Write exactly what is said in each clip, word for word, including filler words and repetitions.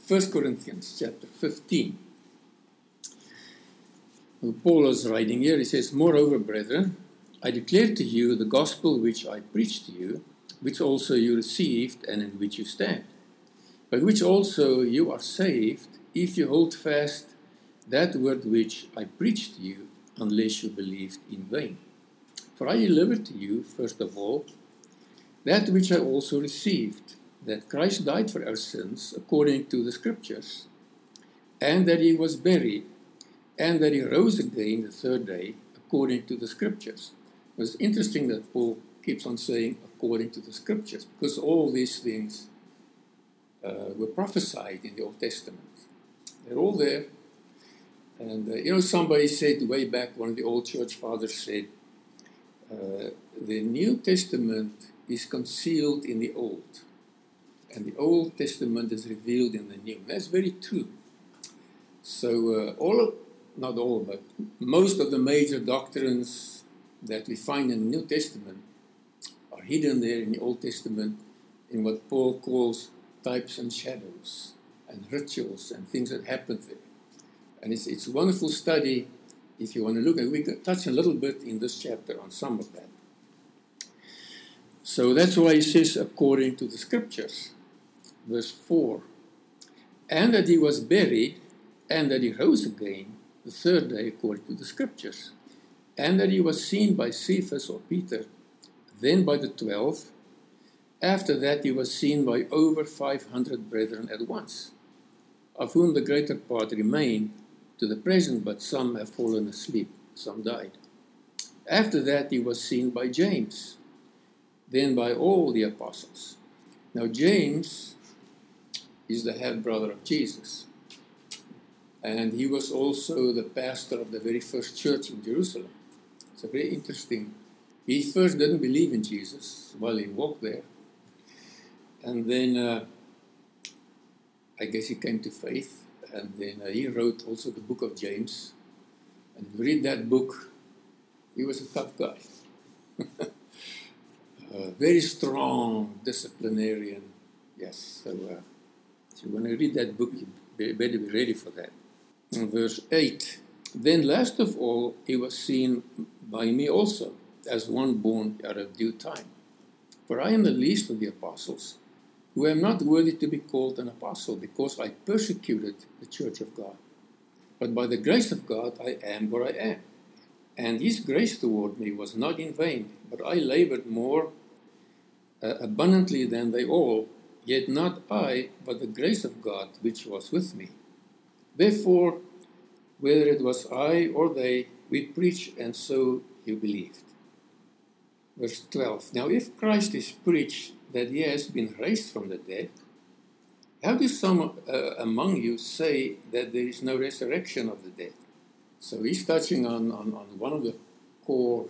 First Corinthians chapter fifteen. Paul is writing here, he says, "Moreover, brethren, I declare to you the gospel which I preached to you, which also you received and in which you stand, by which also you are saved, if you hold fast that word which I preached to you, unless you believed in vain. For I delivered to you, first of all, that which I also received, that Christ died for our sins according to the Scriptures, and that he was buried, and that he rose again the third day according to the Scriptures." It's interesting that Paul keeps on saying according to the Scriptures, because all these things uh, were prophesied in the Old Testament. They're all there. And, uh, you know, somebody said way back, one of the old church fathers said, uh, the New Testament is concealed in the Old, and the Old Testament is revealed in the New. That's very true. So uh, all of, not all, but most of the major doctrines that we find in the New Testament are hidden there in the Old Testament in what Paul calls types and shadows and rituals and things that happened there. And it's, it's a wonderful study if you want to look at it. We can touch a little bit in this chapter on some of that. So that's why he says, according to the Scriptures. Verse four, "And that he was buried, and that he rose again the third day according to the Scriptures, and that he was seen by Cephas or Peter, then by the twelve. After that he was seen by over five hundred brethren at once, of whom the greater part remain to the present, but some have fallen asleep, some died. After that he was seen by James, then by all the apostles." Now James is the half-brother of Jesus, and he was also the pastor of the very first church in Jerusalem. It's a very interesting. He first didn't believe in Jesus while he walked there, and then uh, I guess he came to faith, and then uh, he wrote also the book of James. And if you read that book, he was a tough guy. uh, very strong, disciplinarian. Yes, so uh, if you want to read that book, you better be ready for that. In verse eight, "Then last of all, he was seen by me also, as one born out of due time. For I am the least of the apostles, who am not worthy to be called an apostle, because I persecuted the church of God. But by the grace of God I am where I am. And his grace toward me was not in vain, but I labored more uh, abundantly than they all, yet not I, but the grace of God which was with me. Therefore, whether it was I or they, we preach, and so you believed." Verse twelve, "Now if Christ is preached that he has been raised from the dead, how do some uh, among you say that there is no resurrection of the dead?" So he's touching on, on, on one of the core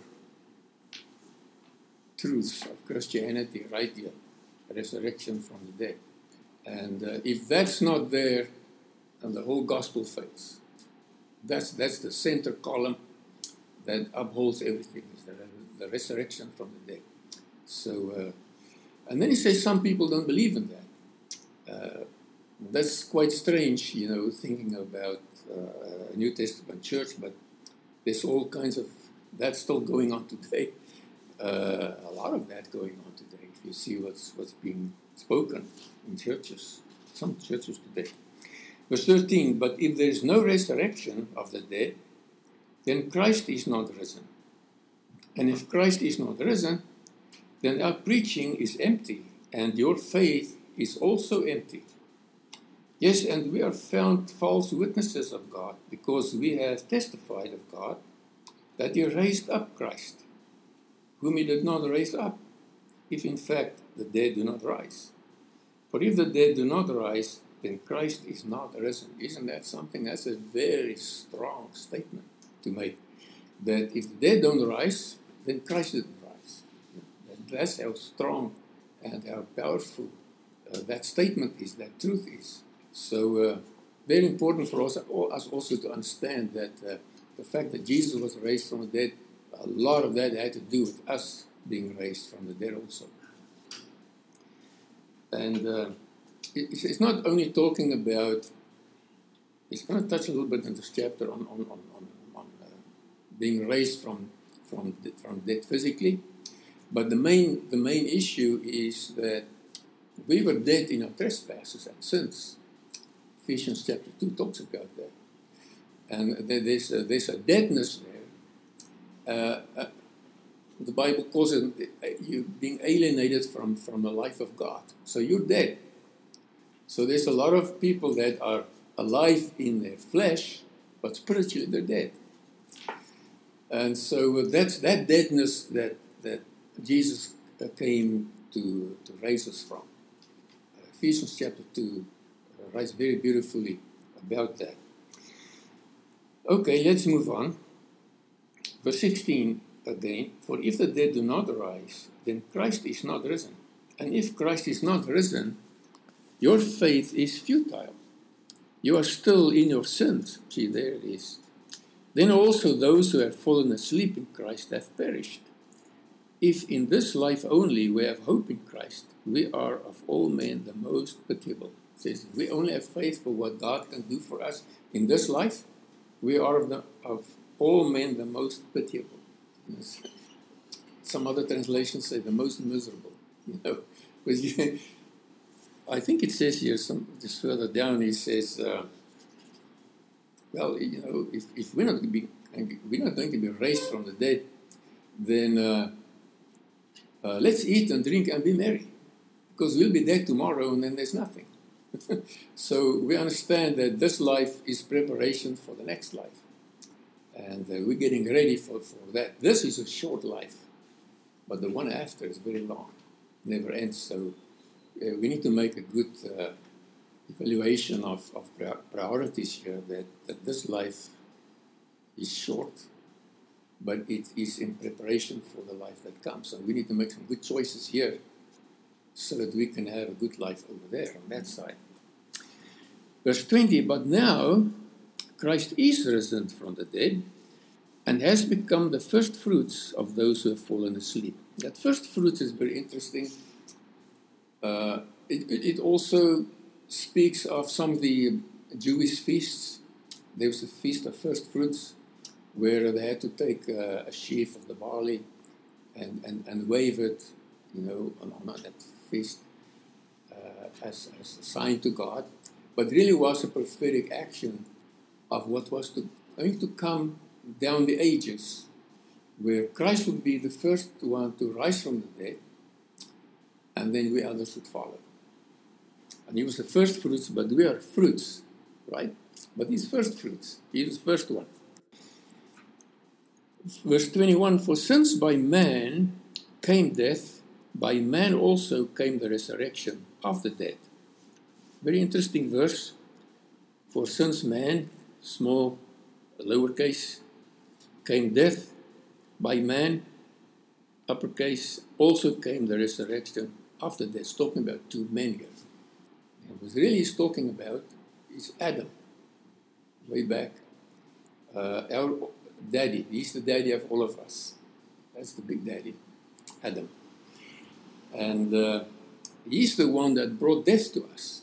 truths of Christianity right here, resurrection from the dead. And uh, if that's not there, then the whole gospel fails. That's, that's the center column that upholds everything, is the, the resurrection from the dead. So, uh, and then he says some people don't believe in that. Uh, that's quite strange, you know, thinking about uh, a New Testament church, but there's all kinds of, that's still going on today. Uh, a lot of that going on today, if you see what's, what's being spoken in churches, some churches today. Verse thirteen, "But if there is no resurrection of the dead, then Christ is not risen. And if Christ is not risen, then our preaching is empty, and your faith is also empty. Yes, and we are found false witnesses of God, because we have testified of God that he raised up Christ, whom he did not raise up, if in fact the dead do not rise. For if the dead do not rise, then Christ is not risen." Isn't that something? That's a very strong statement to make. That if the dead don't rise, then Christ didn't rise. That's how strong and how powerful uh, that statement is, that truth is. So uh, very important for us, us also to understand that uh, the fact that Jesus was raised from the dead, a lot of that had to do with us being raised from the dead also. And uh, it's, it's not only talking about, it's going to touch a little bit in this chapter on, on, on, on, on uh, being raised from, from, from death physically, but the main, the main issue is that we were dead in our trespasses and sins. Ephesians chapter two talks about that. And there's a, there's a deadness there. Uh, uh, the Bible calls it uh, you being alienated from, from the life of God. So you're dead. So there's a lot of people that are alive in their flesh, but spiritually they're dead. And so that's that deadness that, that Jesus came to, to raise us from. Ephesians chapter two uh, writes very beautifully about that. Okay, let's move on. Verse sixteen again. For if the dead do not rise, then Christ is not risen. And if Christ is not risen, your faith is futile. You are still in your sins. See, there it is. Then also those who have fallen asleep in Christ have perished. If in this life only we have hope in Christ, we are of all men the most pitiable. It says, if we only have faith for what God can do for us in this life, we are of, the, of all men the most pitiable. Yes. Some other translations say the most miserable. You know, because you, I think it says here, some just further down, it says, uh, well, you know, if, if we're not, be, we're not going to be raised from the dead, then uh, uh, let's eat and drink and be merry. Because we'll be dead tomorrow and then there's nothing. So we understand that this life is preparation for the next life. And uh, we're getting ready for, for that. This is a short life, but the one after is very long. Never ends. So uh, we need to make a good uh, evaluation of, of priorities here, that, that this life is short, but it is in preparation for the life that comes. So we need to make some good choices here so that we can have a good life over there on that side. Verse twenty, but now Christ is risen from the dead and has become the first fruits of those who have fallen asleep. That first fruits is very interesting. Uh, it, it also speaks of some of the Jewish feasts. There was a feast of first fruits where they had to take uh, a sheaf of the barley and, and, and wave it, you know, on, on that feast uh, as, as a sign to God. But really was a prophetic action of what was to, going to come down the ages, where Christ would be the first one to rise from the dead, and then we others would follow. And he was the first fruits, but we are fruits, right? But he's first fruits. He is the first one. Verse twenty-one, for since by man came death, by man also came the resurrection of the dead. Very interesting verse. For since man, small, lowercase, came death, by man, uppercase, also came the resurrection of the dead. It's talking about two men here. And what really he's talking about is Adam, way back. Uh, our daddy, he's the daddy of all of us. That's the big daddy, Adam. And uh, he's the one that brought death to us.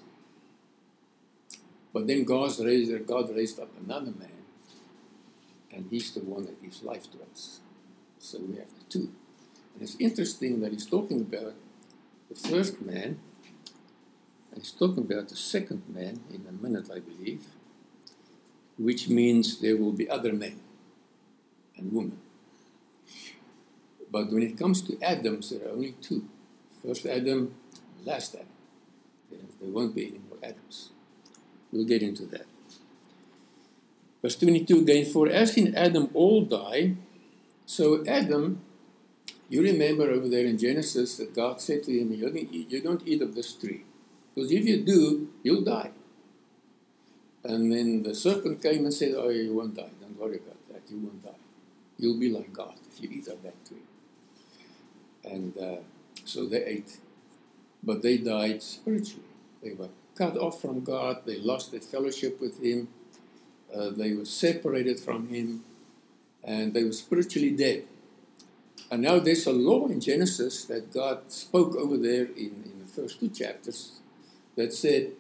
But then God raised, God raised up another man, and he's the one that gives life to us. So we have the two. And it's interesting that he's talking about the first man, and he's talking about the second man in a minute, I believe, which means there will be other men and women. But when it comes to Adams, there are only two. First Adam, last Adam. There won't be any more Adams. We'll get into that. Verse twenty-two again, for as in Adam all die, so Adam, you remember over there in Genesis that God said to him, you don't eat, you don't eat of this tree, because if you do, you'll die. And then the serpent came and said, oh, you won't die, don't worry about that, you won't die. You'll be like God if you eat of that tree. And uh, so they ate, but they died spiritually. They were cut off from God, they lost their fellowship with Him, uh, they were separated from Him, and they were spiritually dead. And now there's a law in Genesis that God spoke over there in, in the first two chapters, that said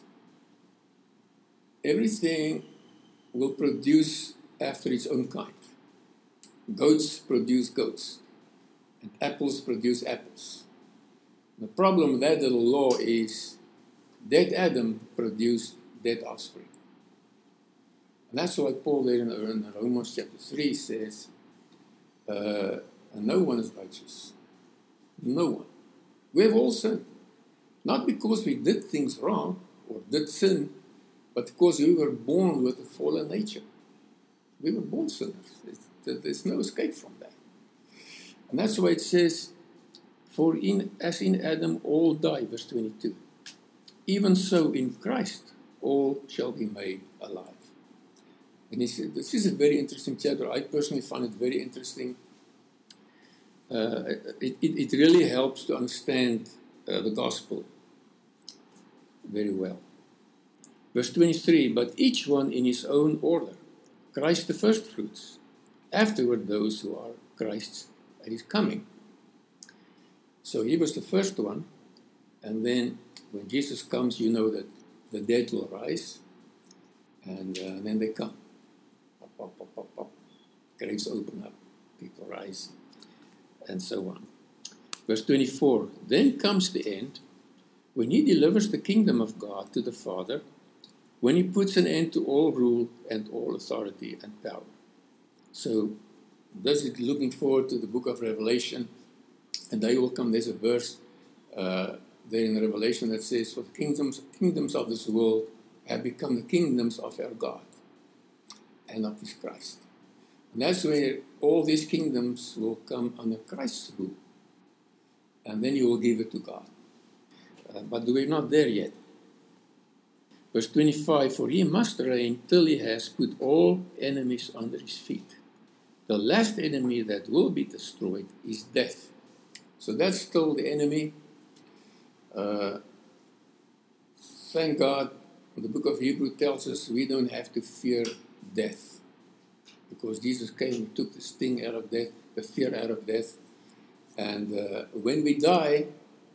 everything will produce after its own kind. Goats produce goats, and apples produce apples. The problem with that little law is dead Adam produced dead offspring. And that's why Paul there in, in Romans chapter three says, uh, no one is righteous. No one. We have all sinned. Not because we did things wrong or did sin, but because we were born with a fallen nature. We were born sinners. It's, there's no escape from that. And that's why it says, for in as in Adam all die, verse twenty-two, even so in Christ all shall be made alive. And he said, this is a very interesting chapter. I personally find it very interesting. Uh, it, it, it really helps to understand uh, the gospel very well. Verse twenty-three, but each one in his own order. Christ the first fruits, afterward those who are Christ's at his coming. So he was the first one, and then when Jesus comes, you know that the dead will rise, and uh, then they come. Pop, pop, pop, pop, pop. Graves open up, people rise, and so on. Verse twenty-four, then comes the end, when he delivers the kingdom of God to the Father, when he puts an end to all rule and all authority and power. So, this is looking forward to the book of Revelation, and they will come. There's a verse uh, there in Revelation that says, for the kingdoms, kingdoms of this world have become the kingdoms of our God and of his Christ. And that's where all these kingdoms will come under Christ's rule. And then you will give it to God. Uh, but we're not there yet. Verse twenty-five, for he must reign till he has put all enemies under his feet. The last enemy that will be destroyed is death. So that's still the enemy. Uh, thank God, the book of Hebrews tells us we don't have to fear death. Because Jesus came and took the sting out of death, the fear out of death. And uh, when we die,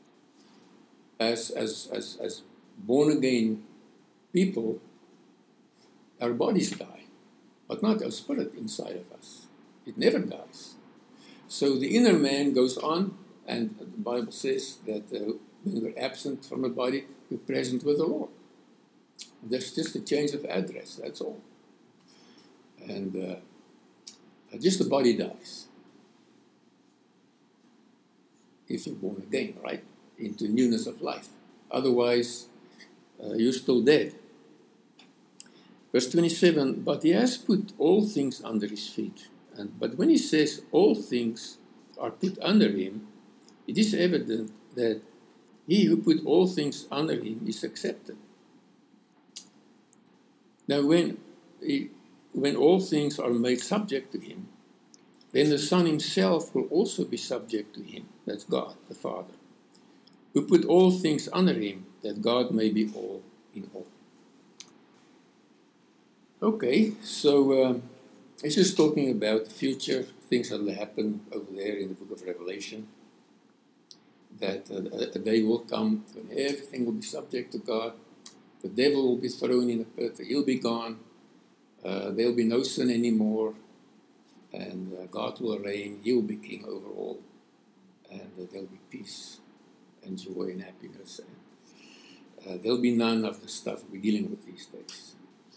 as, as, as, as born-again people, our bodies die, but not our spirit inside of us. It never dies. So the inner man goes on, and the Bible says that uh, when we're absent from the body, we're present with the Lord. There's just a change of address, that's all. And uh, just the body dies. If you're born again, right? Into newness of life. Otherwise, uh, you're still dead. Verse twenty-seven, but he has put all things under his feet. And, but when he says all things are put under him, it is evident that he who put all things under him is accepted. Now, when, he, when all things are made subject to him, then the Son himself will also be subject to him. That's God, the Father, who put all things under him, that God may be all in all. Okay, so um, it's just talking about the future, things that will happen over there in the book of Revelation, that uh, a day will come when everything will be subject to God. The devil will be thrown in a pit, he'll be gone, uh, there'll be no sin anymore, and uh, God will reign, he will be king over all, and uh, there'll be peace and joy and happiness. And, uh, there'll be none of the stuff we're dealing with these days.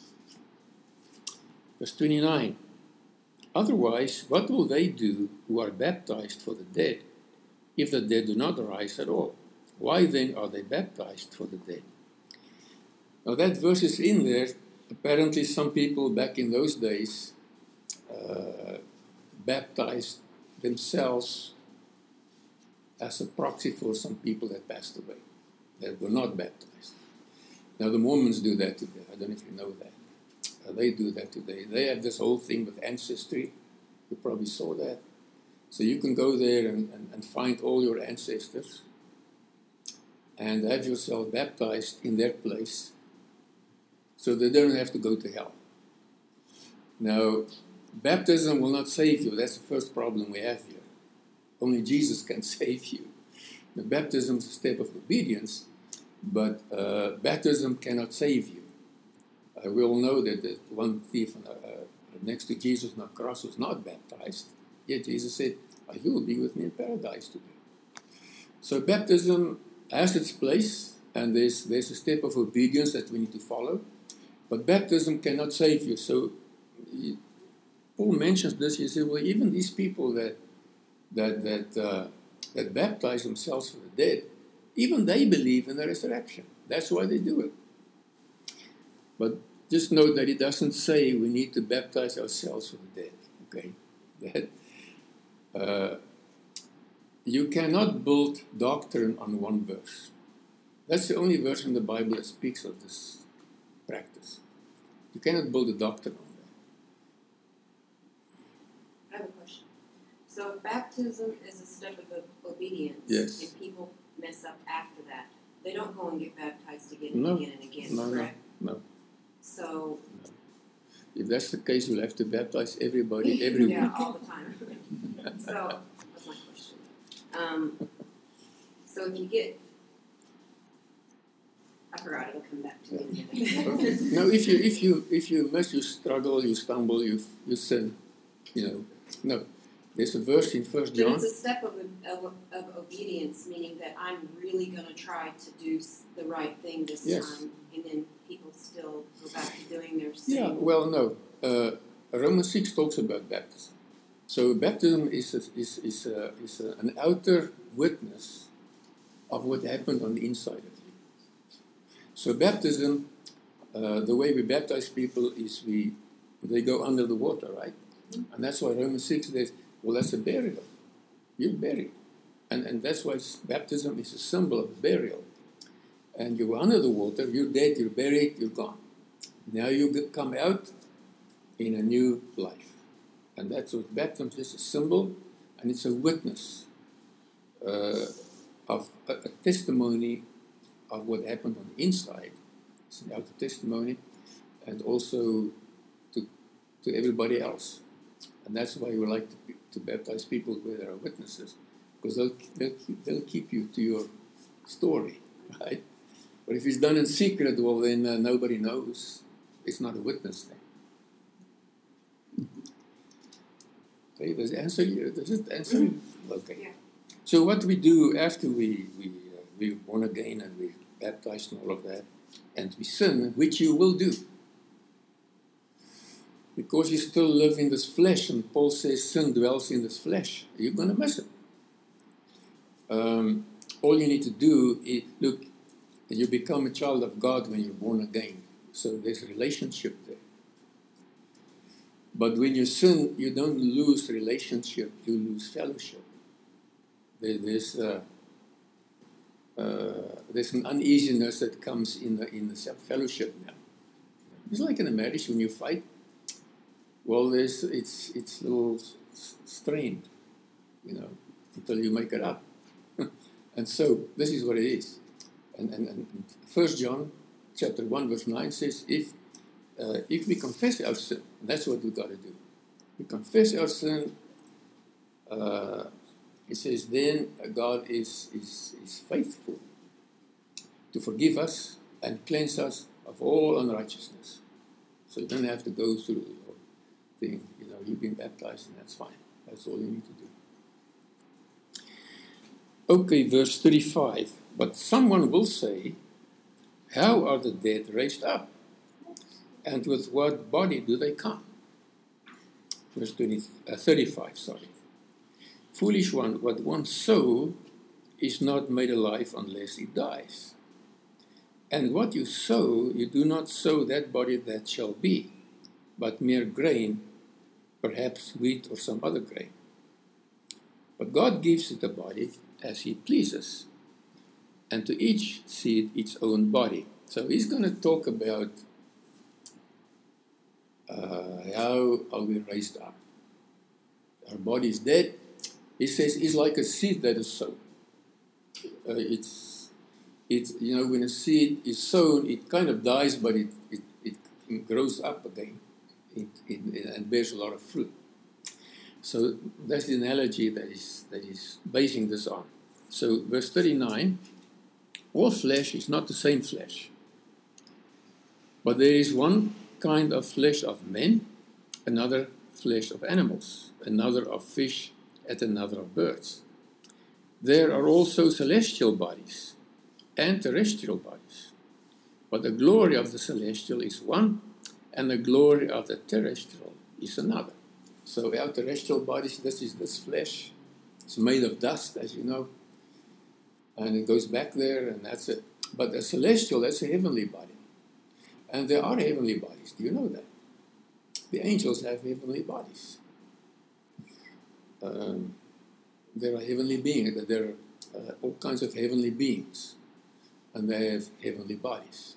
Verse twenty-nine, otherwise, what will they do who are baptized for the dead, if the dead do not rise at all? Why then are they baptized for the dead? Now that verse is in there. Apparently some people back in those days uh, baptized themselves as a proxy for some people that passed away, that were not baptized. Now the Mormons do that today. I don't know if you know that. Uh, they do that today. They have this whole thing with ancestry. You probably saw that. So you can go there and, and, and find all your ancestors and have yourself baptized in their place so they don't have to go to hell. Now, baptism will not save you. That's the first problem we have here. Only Jesus can save you. The baptism is a step of obedience, but uh, baptism cannot save you. Uh, we all know that the one thief on the, uh, next to Jesus on the cross was not baptized, yet Jesus said, oh, you will be with me in paradise today. So baptism has its place, and there's, there's a step of obedience that we need to follow, but baptism cannot save you. So he, Paul mentions this. He said, well, even these people that that that uh, that baptize themselves for the dead, even they believe in the resurrection. That's why they do it. But just note that it doesn't say we need to baptize ourselves for the dead. Okay, that uh, you cannot build doctrine on one verse. That's the only verse in the Bible that speaks of this practice. You cannot build a doctrine on that. I have a question. So if baptism is a step of obedience, yes. and people mess up after that, they don't go and get baptized again no. and again and again, no, correct? No, no. So... No. If that's the case, you'll have to baptize everybody every yeah, week. Yeah, all the time. So, that's my question. Um, so if you get... I forgot, it'll come back to me. Okay. No, if you if you if you miss, you struggle, you stumble, you you sin, you know. No, there's a verse in First John. But it's a step of, of of obedience, meaning that I'm really going to try to do the right thing this yes. time, and then people still go back to doing their sin. Yeah, well, no. Uh, Romans six talks about baptism. So baptism is a, is is a, is a, an outer witness of what happened on the inside of you. So baptism, uh, the way we baptize people is we they go under the water, right? Mm-hmm. And that's why Romans six says, well, that's a burial. You're buried. And, and that's why baptism is a symbol of burial. And you're under the water, you're dead, you're buried, you're gone. Now you come out in a new life. And that's what baptism is, a symbol, and it's a witness uh, of a, a testimony of what happened on the inside. It's an outer testimony, and also to to everybody else. And that's why we like to, to baptize people where there are witnesses, because they'll, they'll, keep, they'll keep you to your story, right? But if it's done in secret, well, then uh, nobody knows. It's not a witness thing. Okay, does it answer you? Does it answer you? Okay. Yeah. So what we do after we we uh, we born again and we baptized and all of that, and we sin, which you will do, because you still live in this flesh, and Paul says sin dwells in this flesh. You're going to miss it. Um, all you need to do is look. You become a child of God when you're born again. So there's a relationship there. But when you sin, you don't lose relationship, you lose fellowship. There, there's, uh, uh, there's an uneasiness that comes in the, in the fellowship now. It's like in a marriage when you fight. Well, there's, it's, it's a little strained, you know, until you make it up. And so this is what it is. And, and, and First John chapter one verse nine says, if uh, if we confess our sin, that's what we've got to do. We confess our sin. Uh, it says then God is, is is faithful to forgive us and cleanse us of all unrighteousness. So you don't have to go through your thing. You know, you've been baptized, and that's fine. That's all you need to do. Okay, verse thirty-five. But someone will say, how are the dead raised up? And with what body do they come? Verse twenty, uh, thirty-five, sorry. Foolish one, what one sow is not made alive unless it dies. And what you sow, you do not sow that body that shall be, but mere grain, perhaps wheat or some other grain. But God gives it a body as he pleases, and to each seed its own body. So he's going to talk about uh, how are we raised up. Our body is dead. He says it's like a seed that is sown. Uh, it's, it's, you know, when a seed is sown, it kind of dies, but it, it, it grows up again it, it, and bears a lot of fruit. So that's the analogy that is that is basing this on. So verse thirty-nine, All flesh is not the same flesh. But there is one kind of flesh of men, another flesh of animals, another of fish, and another of birds. There are also celestial bodies and terrestrial bodies. But the glory of the celestial is one, and the glory of the terrestrial is another. So our terrestrial bodies, this is this flesh. It's made of dust, as you know. And it goes back there, and that's it. But the celestial, that's a heavenly body. And there are heavenly bodies. Do you know that? The angels have heavenly bodies. Um, there are heavenly beings. There are uh, all kinds of heavenly beings. And they have heavenly bodies.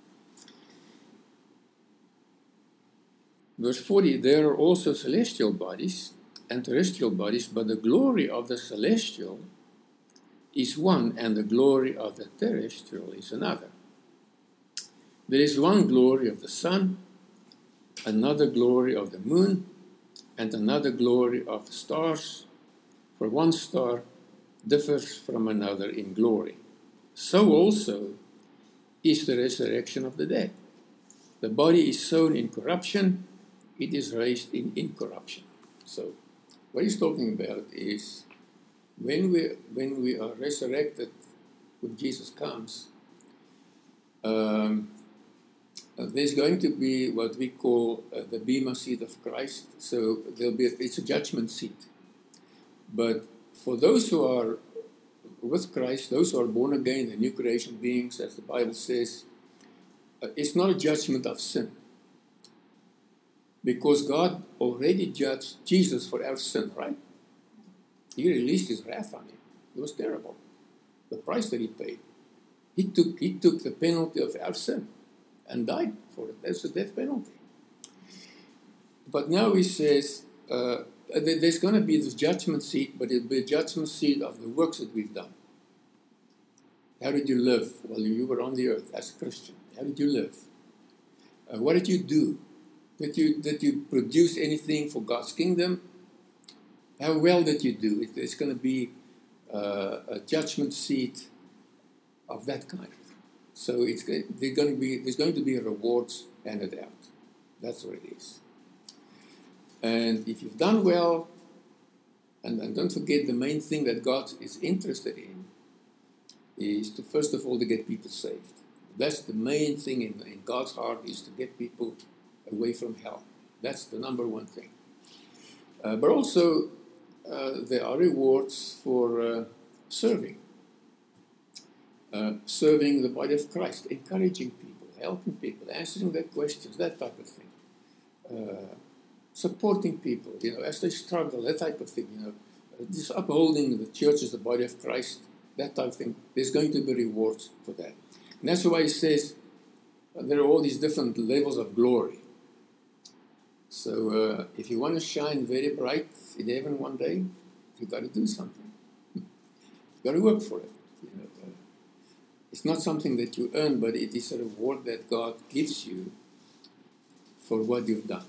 Verse forty, there are also celestial bodies and terrestrial bodies, but the glory of the celestial is one, and the glory of the terrestrial is another. There is one glory of the sun, another glory of the moon, and another glory of the stars, for one star differs from another in glory. So also is the resurrection of the dead. The body is sown in corruption, it is raised in incorruption. So what he's talking about is when we when we are resurrected, when Jesus comes, um, uh, there's going to be what we call uh, the bema seat of Christ. So there'll be a, it's a judgment seat. But for those who are with Christ, those who are born again, the new creation beings, as the Bible says, uh, it's not a judgment of sin. Because God already judged Jesus for our sin, right? He released his wrath on him. It was terrible. The price that he paid. He took, he took the penalty of our sin and died for it. That's the death penalty. But now he says, uh, there's going to be this judgment seat, but it'll be a judgment seat of the works that we've done. How did you live while you were on the earth as a Christian? How did you live? Uh, what did you do? Did you, did you produce anything for God's kingdom? How well did you do? It, it's going to be uh, a judgment seat of that kind. So it's going to be, there's going to be rewards handed out. That's what it is. And if you've done well, and, and don't forget the main thing that God is interested in is to, first of all, to get people saved. That's the main thing in, in God's heart, is to get people away from hell. That's the number one thing. Uh, but also, uh, there are rewards for uh, serving. Uh, serving the body of Christ, encouraging people, helping people, answering their questions, that type of thing. Uh, supporting people, you know, as they struggle, that type of thing, you know. Uh, just upholding the church as the body of Christ, that type of thing. There's going to be rewards for that. And that's why he says uh, there are all these different levels of glory. So uh, if you want to shine very bright in heaven one day, you've got to do something. You've got to work for it. You know, uh, it's not something that you earn, but it is a reward that God gives you for what you've done.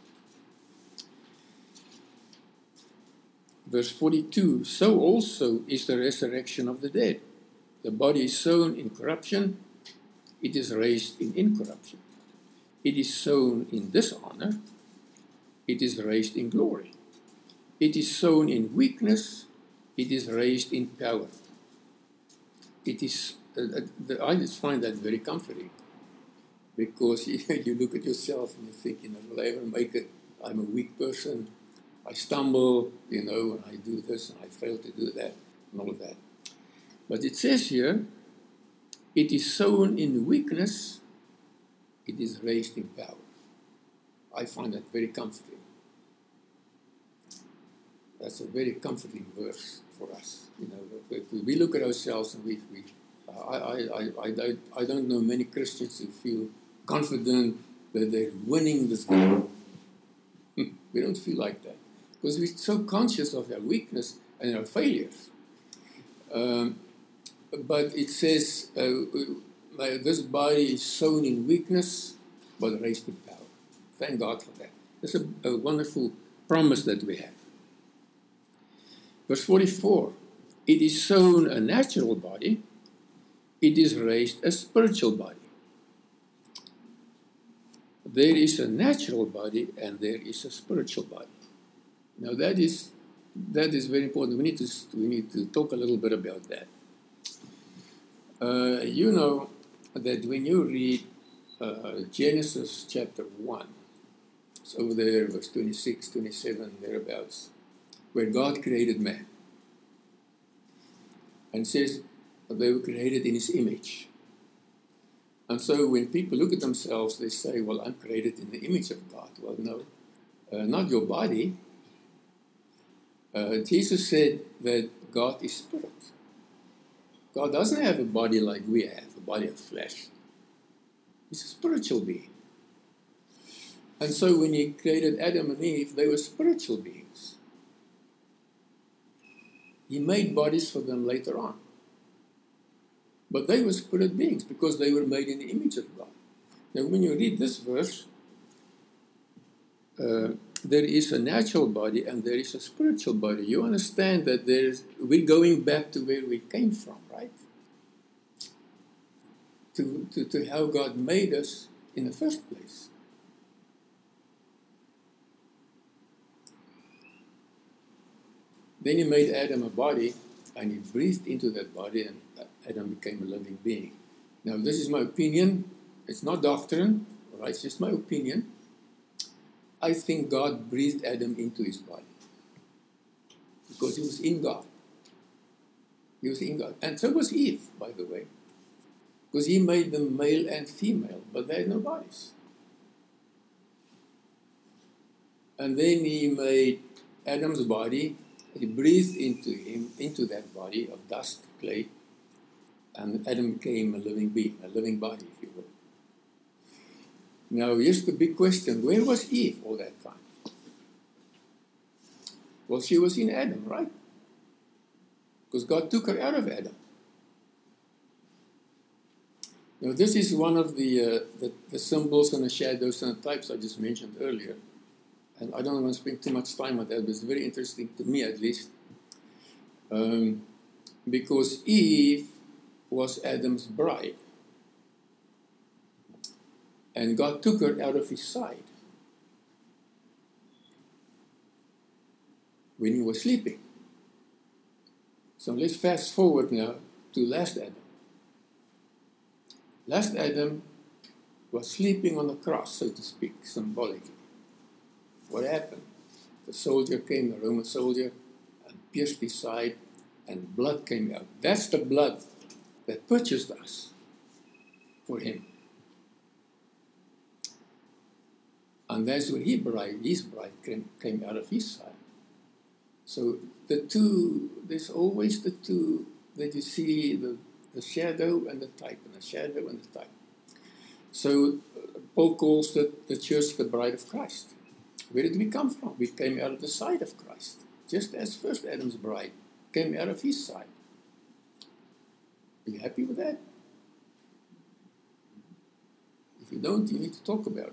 Verse forty-two, so also is the resurrection of the dead. The body is sown in corruption, it is raised in incorruption. It is sown in dishonor, it is raised in glory. It is sown in weakness, it is raised in power. It is, uh, uh, I just find that very comforting, because you, you look at yourself and you think, you know, will I ever make it? I'm a weak person. I stumble, you know, and I do this and I fail to do that and all of that. But it says here, it is sown in weakness, it is raised in power. I find that very comforting. That's a very comforting verse for us. You know, if we look at ourselves and we, we I, I, I, I, don't, I don't know many Christians who feel confident that they're winning this game. We don't feel like that, because we're so conscious of our weakness and our failures. Um, but it says, uh, this body is sown in weakness, but raised in power. Thank God for that. It's a, a wonderful promise that we have. Verse forty-four, it is sown a natural body, it is raised a spiritual body. There is a natural body and there is a spiritual body. Now that is that is very important. We need to we need to talk a little bit about that. Uh, you know that when you read uh, Genesis chapter one, it's over there, verse twenty-six, twenty-seven, thereabouts, where God created man, and says they were created in His image. And so when people look at themselves, they say, well, I'm created in the image of God. Well, no, uh, not your body. Uh, Jesus said that God is spirit. God doesn't have a body like we have, a body of flesh. He's a spiritual being. And so when He created Adam and Eve, they were spiritual beings. He made bodies for them later on. But they were spirit beings because they were made in the image of God. Now, when you read this verse, uh, there is a natural body and there is a spiritual body. You understand that there's, we're going back to where we came from, right? To, to, to how God made us in the first place. Then He made Adam a body, and He breathed into that body, and Adam became a living being. Now, this is my opinion. It's not doctrine, right? It's just my opinion. I think God breathed Adam into his body because he was in God. He was in God. And so was Eve, by the way, because He made them male and female, but they had no bodies. And then He made Adam's body. He breathed into him, into that body of dust, clay, and Adam became a living being, a living body, if you will. Now, here's the big question. Where was Eve all that time? Well, she was in Adam, right? Because God took her out of Adam. Now, this is one of the, uh, the, the symbols and the shadows and the types I just mentioned earlier. And I don't want to spend too much time on that, but it's very interesting to me, at least. Um, because Eve was Adam's bride. And God took her out of His side when He was sleeping. So let's fast forward now to last Adam. Last Adam was sleeping on the cross, so to speak, symbolically. What happened? The soldier came, the Roman soldier, and pierced his side, and blood came out. That's the blood that purchased us for Him. And that's where he bride, his bride came, came out of His side. So the two, there's always the two that you see, the, the shadow and the type, and the shadow and the type. So uh, Paul calls the, the church the bride of Christ. Where did we come from? We came out of the side of Christ, just as first Adam's bride came out of his side. Are you happy with that? If you don't, you need to talk about it.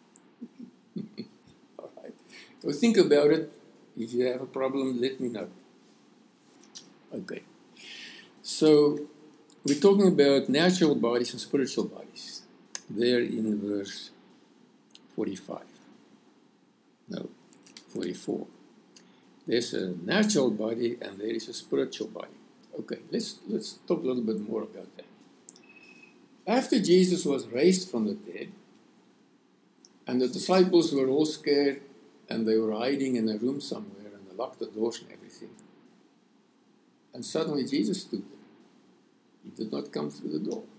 All right. So think about it. If you have a problem, let me know. Okay. So we're talking about natural bodies and spiritual bodies. There in verse forty-five. No, forty-four. There's a natural body and there is a spiritual body. Okay, let's let's talk a little bit more about that. After Jesus was raised from the dead, and the disciples were all scared, and they were hiding in a room somewhere, and they locked the doors and everything. And suddenly Jesus stood there. He did not come through the door.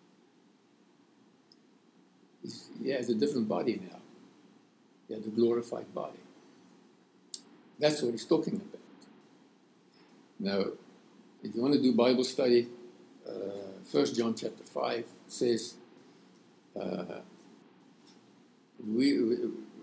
He's, he has a different body now. He had a glorified body. That's what he's talking about. Now, if you want to do Bible study, uh, First John chapter five says, uh, we, we,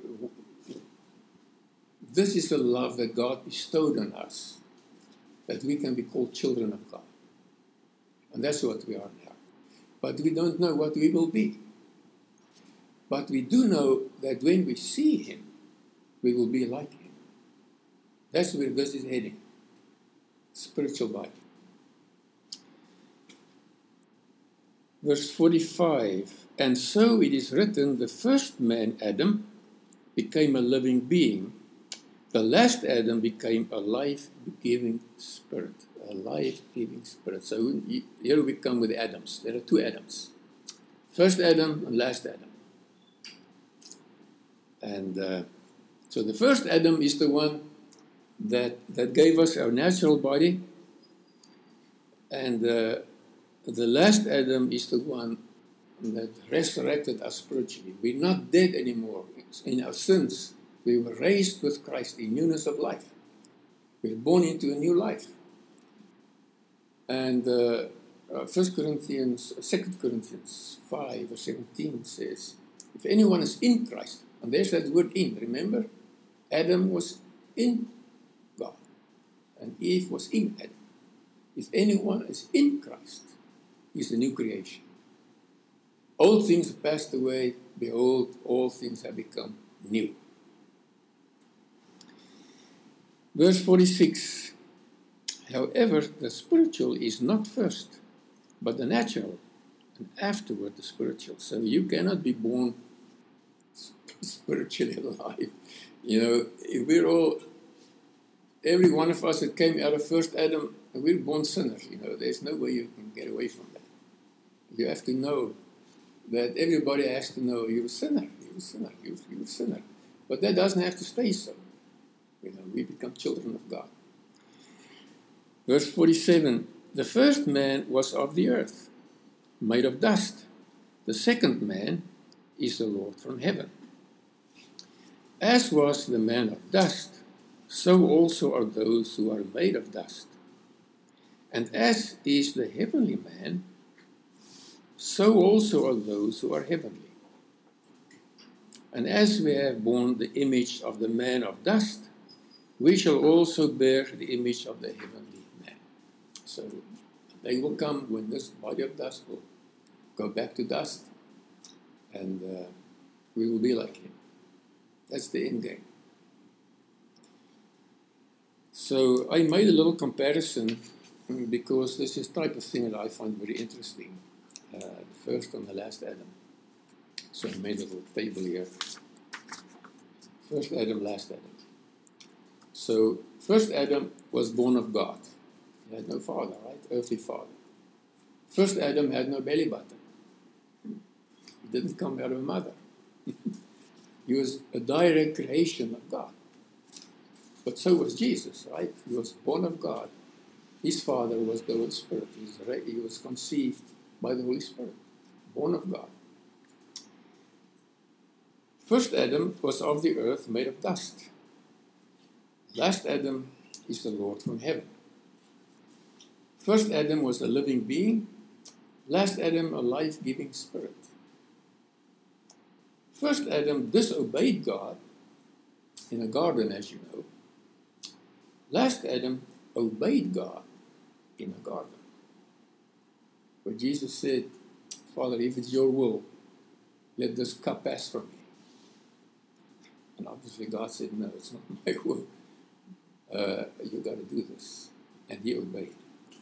this is the love that God bestowed on us, that we can be called children of God. And that's what we are now. But we don't know what we will be. But we do know that when we see Him, we will be like Him. That's where this is heading. Spiritual body. Verse forty-five, and so it is written, the first man, Adam, became a living being. The last Adam became a life-giving spirit. A life-giving spirit. So here we come with the Adams. There are two Adams. First Adam and last Adam. And uh, so the first Adam is the one that, that gave us our natural body. And uh, the last Adam is the one that resurrected us spiritually. We're not dead anymore in our sins. We were raised with Christ in newness of life. We're born into a new life. And uh, uh, First Corinthians, Second Corinthians five or seventeen says, if anyone is in Christ, and there's that word in, remember? Adam was in God, and Eve was in Adam. If anyone is in Christ, he's a new creation. Old things have passed away, behold, all things have become new. Verse forty-six, however, the spiritual is not first, but the natural, and afterward the spiritual. So you cannot be born spiritually alive. You know, if we're all, every one of us that came out of first Adam, we're born sinners. You know, there's no way you can get away from that. You have to know that everybody has to know you're a sinner, you're a sinner, you're, you're a sinner. But that doesn't have to stay so. You know, we become children of God. Verse forty-seven, the first man was of the earth, made of dust. The second man is the Lord from heaven. As was the man of dust, so also are those who are made of dust. And as is the heavenly man, so also are those who are heavenly. And as we have borne the image of the man of dust, we shall also bear the image of the heavenly man. So they will come when this body of dust will go back to dust, and uh, we will be like him. That's the end game. So I made a little comparison because this is the type of thing that I find very interesting. Uh, the first and the last Adam. So I made a little table here. First Adam, last Adam. So first Adam was born of God. He had no father, right? Earthly father. First Adam had no belly button. He didn't come out of a mother. He was a direct creation of God. But so was Jesus, right? He was born of God. His father was the Holy Spirit. He was conceived by the Holy Spirit, born of God. First Adam was of the earth, made of dust. Last Adam is the Lord from heaven. First Adam was a living being. Last Adam, a life-giving spirit. First Adam disobeyed God in a garden, as you know. Last Adam obeyed God in a garden. Where Jesus said, Father, if it's your will, let this cup pass from me. And obviously God said, no, it's not my will. Uh, you got to do this. And he obeyed.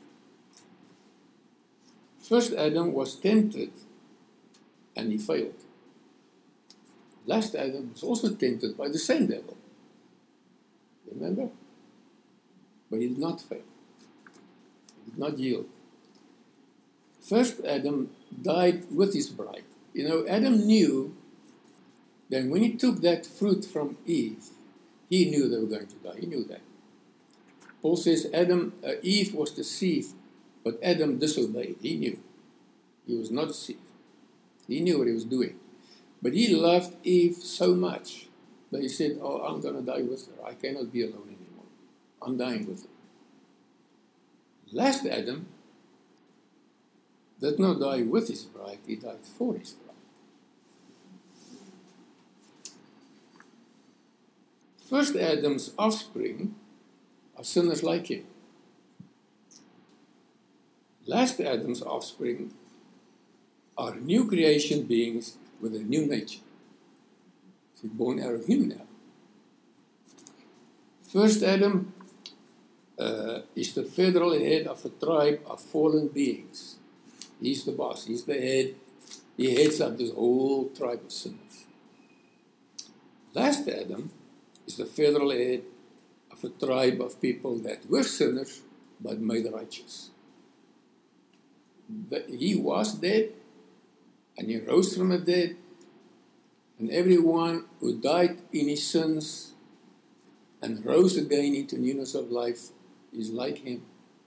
First Adam was tempted and he failed. Last Adam was also tempted by the same devil. Remember? But he did not fail. He did not yield. First Adam died with his bride. You know, Adam knew that when he took that fruit from Eve, he knew they were going to die. He knew that. Paul says Adam, uh, Eve was deceived, but Adam disobeyed. He knew. He was not deceived. He knew what he was doing. But he loved Eve so much that he said, oh, I'm going to die with her. I cannot be alone anymore. I'm dying with her. Last Adam did not die with his bride, he died for his bride. First Adam's offspring are sinners like him. Last Adam's offspring are new creation beings with a new nature. He's born out of him now. First Adam uh, is the federal head of a tribe of fallen beings. He's the boss. He's the head. He heads up this whole tribe of sinners. Last Adam is the federal head of a tribe of people that were sinners but made righteous. But he was dead, and he rose from the dead, and everyone who died in his sins and rose again into newness of life is like him.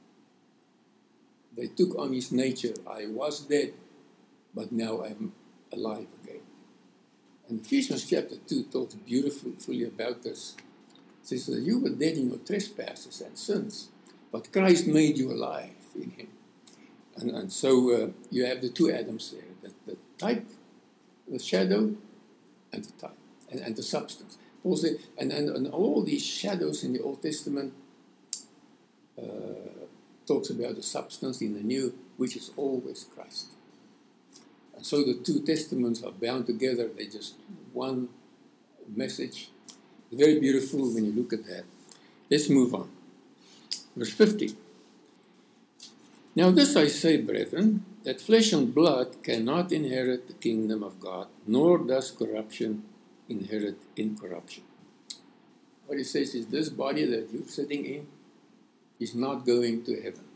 They took on his nature. I was dead, but now I'm alive again. And Ephesians chapter two talks beautifully about this. It says that you were dead in your trespasses and sins, but Christ made you alive in him. And, and so uh, you have the two Adams there, the, the type, the shadow, and the type, and, and the substance. Paul said, and, and, and all these shadows in the Old Testament uh, talks about the substance in the New, which is always Christ. And so the two testaments are bound together. They're just one message. Very beautiful when you look at that. Let's move on. Verse fifty. Now this I say, brethren, that flesh and blood cannot inherit the kingdom of God, nor does corruption inherit incorruption. What he says is this body that you're sitting in is not going to heaven.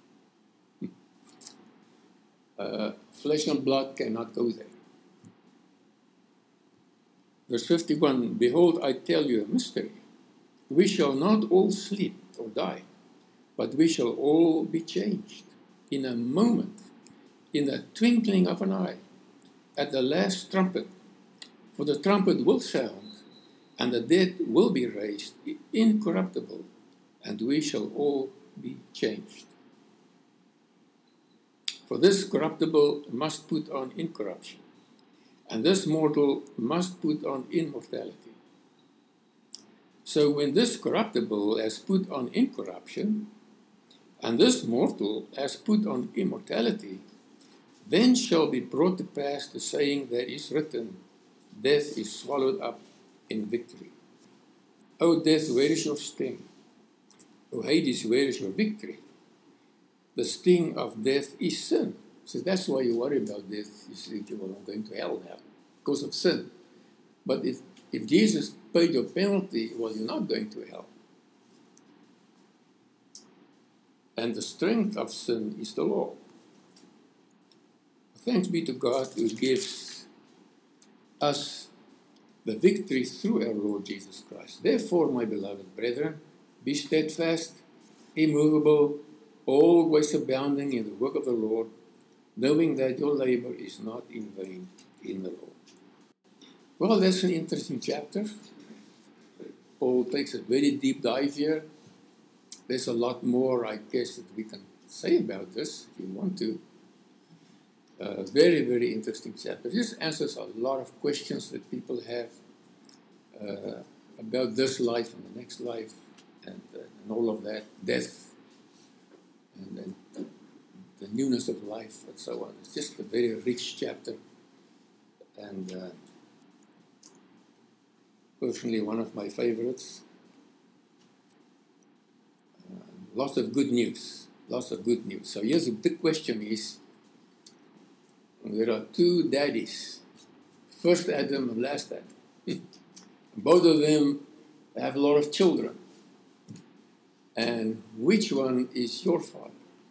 Uh, flesh and blood cannot go there. Verse fifty-one, behold, I tell you a mystery. We shall not all sleep or die, but we shall all be changed in a moment, in the twinkling of an eye, at the last trumpet. For the trumpet will sound, and the dead will be raised incorruptible, and we shall all be changed. For this corruptible must put on incorruption, and this mortal must put on immortality. So when this corruptible has put on incorruption, and this mortal has put on immortality, then shall be brought to pass the saying that is written, death is swallowed up in victory. O death, where is your sting? O Hades, where is your victory? The sting of death is sin. So that's why you worry about death. You say, well, I'm going to hell now because of sin. But if, if Jesus paid your penalty, well, you're not going to hell. And the strength of sin is the law. Thanks be to God who gives us the victory through our Lord Jesus Christ. Therefore, my beloved brethren, be steadfast, immovable, always abounding in the work of the Lord, knowing that your labor is not in vain in the Lord. Well, that's an interesting chapter. Paul takes a very deep dive here. There's a lot more, I guess, that we can say about this if you want to. Uh, very, very interesting chapter. This answers a lot of questions that people have uh, about this life and the next life and, uh, and all of that, death and, and the newness of life and so on. It's just a very rich chapter, and uh, personally one of my favorites. Uh, lots of good news, lots of good news. So here's the big question is, there are two daddies, first Adam and last Adam. Both of them have a lot of children. And which one is your father?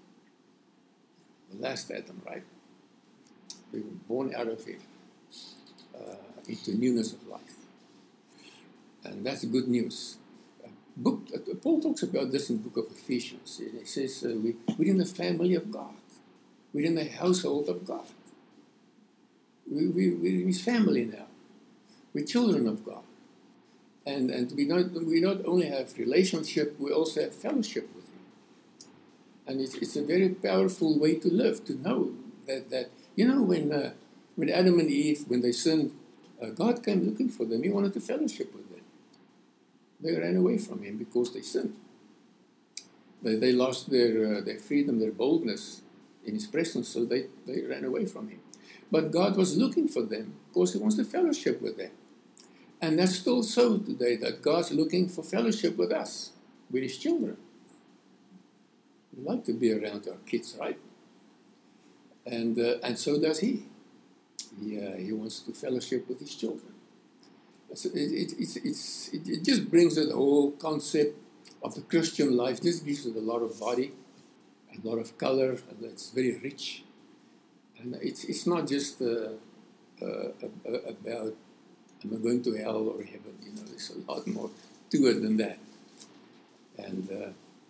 The last Adam, right? We were born out of it uh, into newness of life. And that's good news. Uh, book, uh, Paul talks about this in the book of Ephesians. He says, uh, we, we're in the family of God. We're in the household of God. We, we, we're in his family now. We're children of God. And, and we, not, we not only have relationship, we also have fellowship with him. And it's, it's a very powerful way to live, to know that, that you know, when, uh, when Adam and Eve, when they sinned, uh, God came looking for them. He wanted to fellowship with them. They ran away from him because they sinned. They, they lost their, uh, their freedom, their boldness in his presence, so they, they ran away from him. But God was looking for them because he wants to fellowship with them. And that's still so today, that God's looking for fellowship with us, with his children. We like to be around our kids, right? And, uh, and so does he. He, uh, he wants to fellowship with his children. So it, it, it's, it's, it, it just brings the whole concept of the Christian life. This gives it a lot of body, a lot of color, and it's very rich. And it's, it's not just uh, uh, about, am I going to hell or heaven? You know, there's a lot more to it than that. And uh,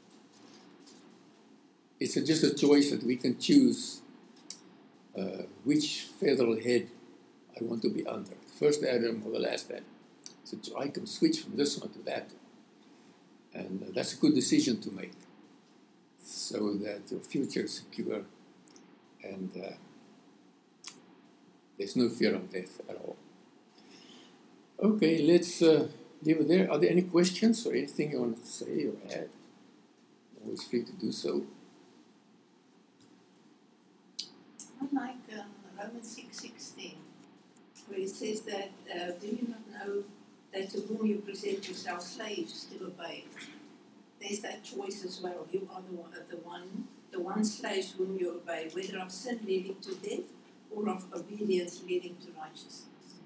it's a, just a choice that we can choose uh, which federal head I want to be under, the first Adam or the last Adam. So I can switch from this one to that one. And uh, that's a good decision to make so that your future is secure and uh, there's no fear of death at all. Okay, let's uh, leave it there. Are there any questions or anything you want to say or add? Always free to do so. I like um, Romans six sixteen, where it says that, uh, do you not know that to whom you present yourselves slaves to obey? There's that choice as well. You are the one, the one, the one slaves whom you obey, whether of sin leading to death or of obedience leading to righteousness.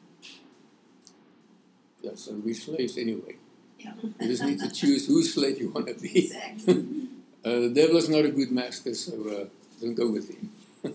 Yeah, so we're slaves anyway. Yeah. You just need to choose whose slave you want to be. Exactly. uh, the devil is not a good master, so uh, don't go with him.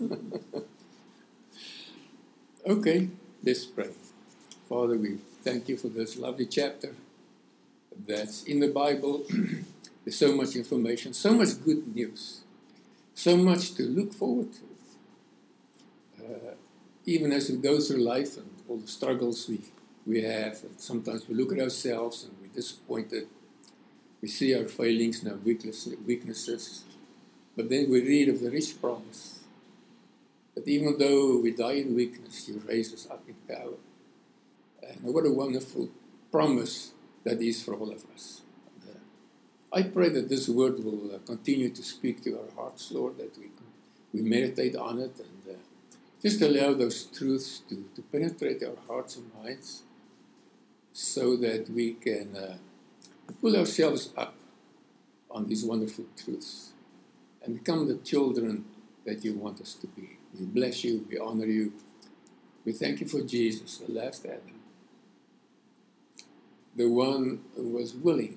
Okay, let's pray. Father, we thank you for this lovely chapter that's in the Bible. There's so much information, so much good news, so much to look forward to. Uh, even as we go through life and all the struggles we, we have, and sometimes we look at ourselves and we're disappointed. We see our failings and our weaknesses. But then we read of the rich promise that even though we die in weakness, you raise us up in power. And what a wonderful promise that is for all of us. And, uh, I pray that this word will uh, continue to speak to our hearts, Lord, that we we meditate on it and uh, just allow those truths to, to penetrate our hearts and minds so that we can uh, pull ourselves up on these wonderful truths and become the children that you want us to be. We bless you, we honor you. We thank you for Jesus, the last Adam, the one who was willing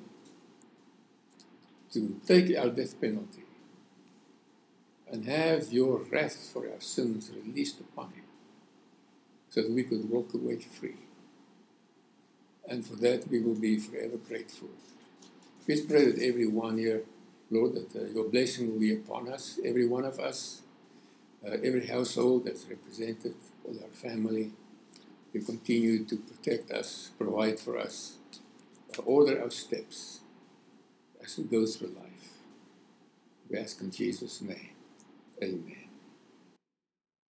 to take our death penalty and have your wrath for our sins released upon him so that we could walk away free. And for that we will be forever grateful. We pray that everyone here, Lord, that uh, your blessing will be upon us, every one of us, uh, every household that's represented, all our family. You continue to protect us, provide for us, uh, order our steps as we go through life. We ask in Jesus' name. Amen.